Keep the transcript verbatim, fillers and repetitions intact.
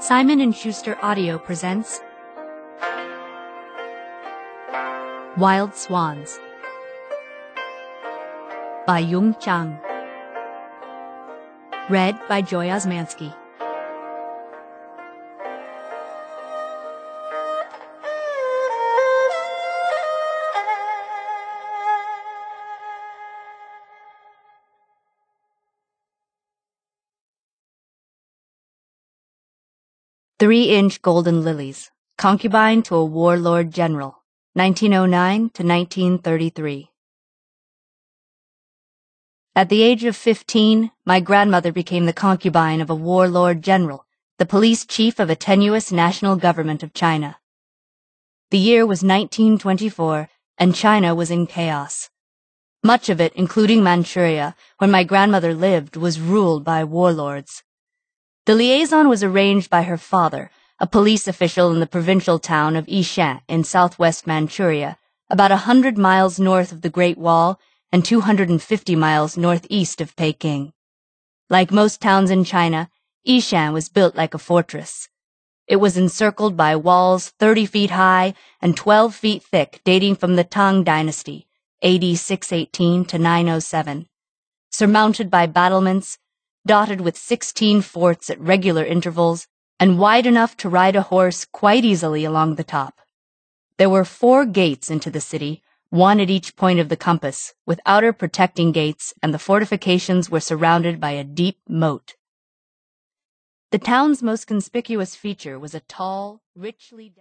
Simon and Schuster Audio presents Wild Swans by Yung Chang. Read by Joy Osmansky. Three-inch golden lilies, concubine to a warlord general, nineteen oh nine to nineteen thirty-three. At the age of fifteen, my grandmother became the concubine of a warlord general, the police chief of a tenuous national government of China. The year was nineteen twenty-four, and China was in chaos. Much of it, including Manchuria, where my grandmother lived, was ruled by warlords. The liaison was arranged by her father, a police official in the provincial town of Yishan in southwest Manchuria, about a hundred miles north of the Great Wall and two hundred fifty miles northeast of Peking. Like most towns in China, Yishan was built like a fortress. It was encircled by walls thirty feet high and twelve feet thick, dating from the Tang Dynasty, A D six eighteen to nine oh seven, surmounted by battlements, dotted with sixteen forts at regular intervals, and wide enough to ride a horse quite easily along the top. There were four gates into the city, one at each point of the compass, with outer protecting gates, and the fortifications were surrounded by a deep moat. The town's most conspicuous feature was a tall, richly